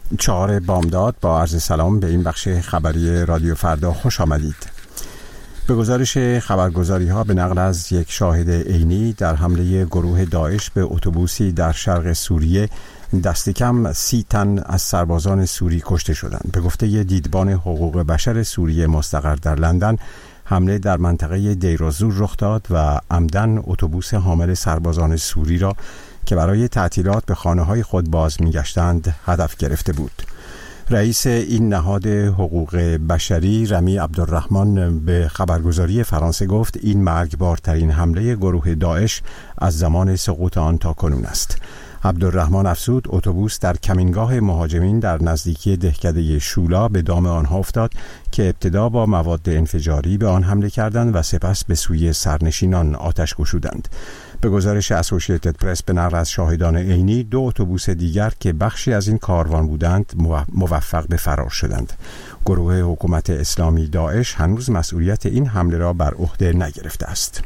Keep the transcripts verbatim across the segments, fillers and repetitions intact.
چهار بامداد با عرض سلام به این بخش خبری رادیو فردا خوش آمدید. به گزارش خبرگزاری ها به نقل از یک شاهد عینی، در حمله گروه داعش به اتوبوسی در شرق سوریه دست کم سی تن از سربازان سوری کشته شدند. به گفته دیدبان حقوق بشر سوریه مستقر در لندن، حمله در منطقه دیر الزور رخ داد و عمدن اتوبوس حامل سربازان سوری را که برای تعطیلات به خانه‌های خود باز می‌گشتند هدف گرفته بود. رئیس این نهاد حقوق بشری رمی عبدالرحمن به خبرگزاری فرانسه گفت این مرگبارترین حمله گروه داعش از زمان سقوط آن تا کنون است. عبدالرحمن افزود اتوبوس در کمینگاه مهاجمین در نزدیکی دهکده شولا به دام آنها افتاد که ابتدا با مواد انفجاری به آن حمله کردند و سپس به سوی سرنشینان آتش گشودند. به گزارش اسوسییتد پرس به نقل از شاهدان عینی، دو اتوبوس دیگر که بخشی از این کاروان بودند موفق به فرار شدند. گروه حکومت اسلامی داعش هنوز مسئولیت این حمله را بر عهده نگرفته است.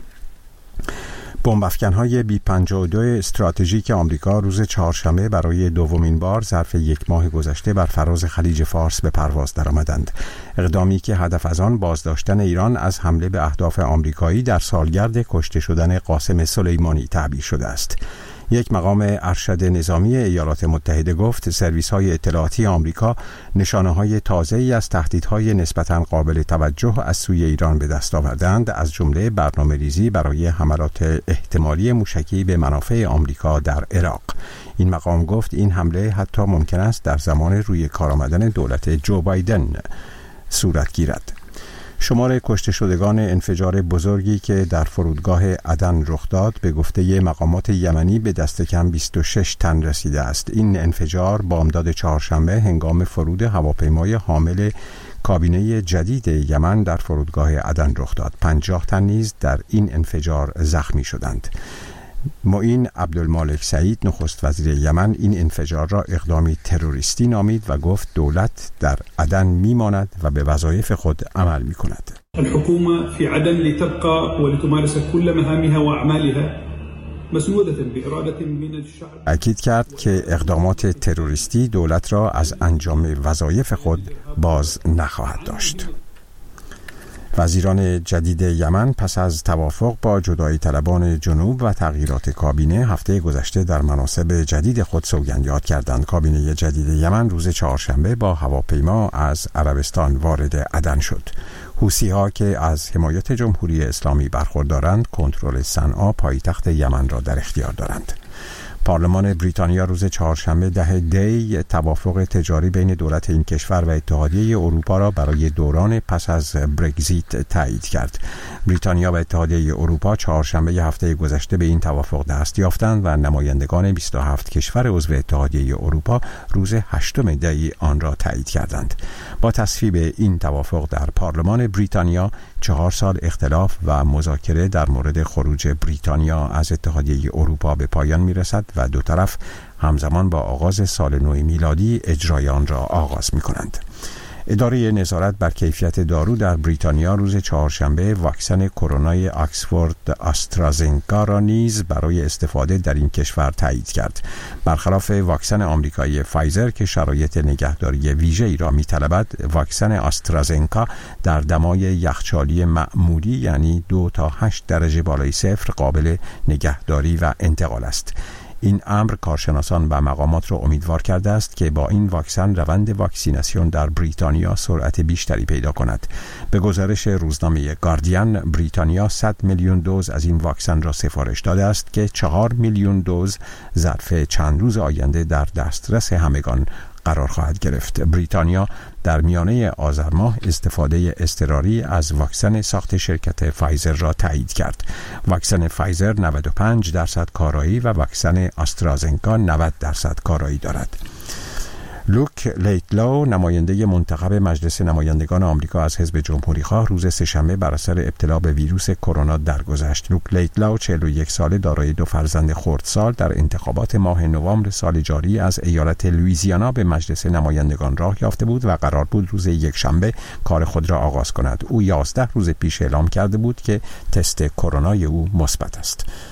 بمب افکن‌های بی پنجاه و دو استراتژیک آمریکا روز چهارشنبه برای دومین بار ظرف یک ماه گذشته بر فراز خلیج فارس به پرواز درآمدند. اقدامی که هدف از آن بازداشتن ایران از حمله به اهداف آمریکایی در سالگرد کشته شدن قاسم سلیمانی تعبیر شده است. یک مقام ارشد نظامی ایالات متحده گفت سرویس‌های اطلاعاتی آمریکا نشانه‌های تازه‌ای از تهدیدهای نسبتاً قابل توجه از سوی ایران به دست آوردند، از جمله برنامه‌ریزی برای حملات احتمالی موشکی به منافع آمریکا در عراق. این مقام گفت این حمله حتی ممکن است در زمان روی کار آمدن دولت جو بایدن صورت گیرد. شمار کشته شدگان انفجار بزرگی که در فرودگاه عدن رخ داد به گفته مقامات یمنی به دست کم بیست و شش تن رسیده است. این انفجار بامداد چهارشنبه هنگام فرود هواپیمای حامل کابینه جدید یمن در فرودگاه عدن رخ داد. پنجاه تن نیز در این انفجار زخمی شدند. معین عبدالمالک سعید نخست وزیر یمن این انفجار را اقدامی تروریستی نامید و گفت دولت در عدن میماند و به وظایف خود عمل میکند. الحكومة في عدن لتبقى ولتمارس كل مهامها واعمالها مسنودة بإرادة من الشعب. اکید کرد که اقدامات تروریستی دولت را از انجام وظایف خود باز نخواهد داشت. وزیران جدید یمن پس از توافق با جدایی طلبان جنوب و تغییرات کابینه هفته گذشته در مناصب جدید خود سوگند یاد کردند. کابینه جدید یمن روز چهارشنبه با هواپیما از عربستان وارد عدن شد. حوثی‌ها که از حمایت جمهوری اسلامی برخوردارند کنترل صنعا پایتخت یمن را در اختیار دارند. پارلمان بریتانیا روز چهارشنبه ده دی توافق تجاری بین دولت این کشور و اتحادیه اروپا را برای دوران پس از برگزیت تایید کرد. بریتانیا و اتحادیه اروپا چهارشنبه هفته گذشته به این توافق دست یافتند و نمایندگان بیست و هفت کشور عضو اتحادیه اروپا روز هشتم دی آن را تایید کردند. با تصویب این توافق در پارلمان بریتانیا چهار سال اختلاف و مذاکره در مورد خروج بریتانیا از اتحادیه اروپا به پایان میرسد و دو طرف همزمان با آغاز سال نو میلادی اجرای آن را آغاز می کنند. اداره نظارت بر کیفیت دارو در بریتانیا روز چهارشنبه واکسن کرونای آکسفورد آسترازنکا را نیز برای استفاده در این کشور تایید کرد. برخلاف واکسن آمریکایی فایزر که شرایط نگهداری ویژه‌ای را می‌طلبد، واکسن آسترازنکا در دمای یخچالی معمولی یعنی دو تا هشت درجه بالای صفر قابل نگهداری و انتقال است. این امر کارشناسان و مقامات را امیدوار کرده است که با این واکسن روند واکسیناسیون در بریتانیا سرعت بیشتری پیدا کند. به گزارش روزنامه گاردین، بریتانیا صد میلیون دوز از این واکسن را سفارش داده است که چهار میلیون دوز ظرف چند روز آینده در دسترس همگان قرار خواهد گرفت. بریتانیا در میانه آذر ماه استفاده اضطراری از واکسن ساخت شرکت فایزر را تایید کرد. واکسن فایزر نود و پنج درصد کارایی و واکسن آسترازنکا نود درصد کارایی دارد. لوک لیتلو، نماینده منتخب مجلس نمایندگان آمریکا از حزب جمهوری‌خواه، روز سه‌شنبه بر اثر ابتلا به ویروس کرونا درگذشت. لوک لیتلو، چهل و یک ساله، دارای دو فرزند خردسال، در انتخابات ماه نوامبر سال جاری از ایالت لوئیزیانا به مجلس نمایندگان راه یافته بود و قرار بود روز یکشنبه کار خود را آغاز کند. او یازده روز پیش اعلام کرده بود که تست کرونای او مثبت است.